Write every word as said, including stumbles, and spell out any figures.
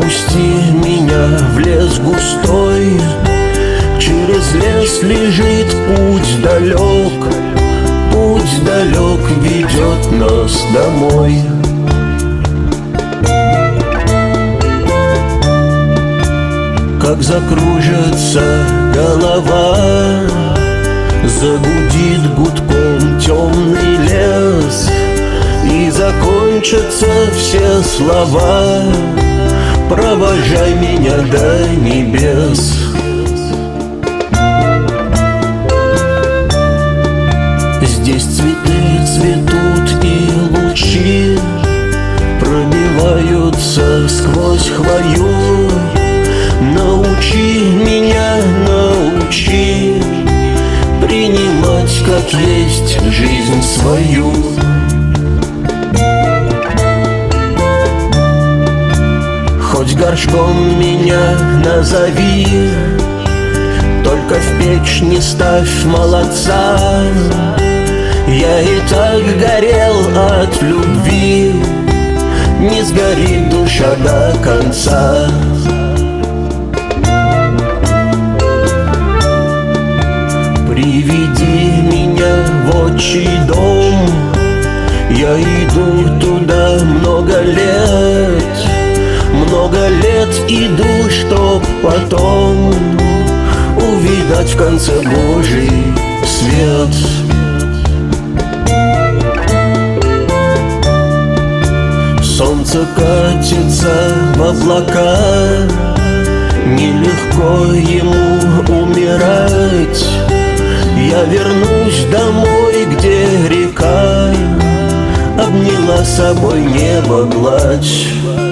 Отпусти меня в лес густой, через лес лежит путь далек, путь далек ведет нас домой. Как закружится голова, загудит гудком темный лес, и закончатся все слова. Провожай меня до небес. Здесь цветы цветут и лучи пробиваются сквозь хвою. Научи меня, научи принимать как есть жизнь свою. Хоть горшком меня назови, только в печь не ставь молодца. Я и так горел от любви, не сгорит душа до конца. Приведи меня в отчий дом, я иду туда много лет, много лет иду, чтоб потом увидать в конце Божий свет. Солнце катится в облака, нелегко ему умирать. Я вернусь домой, где река обняла собой небо гладь.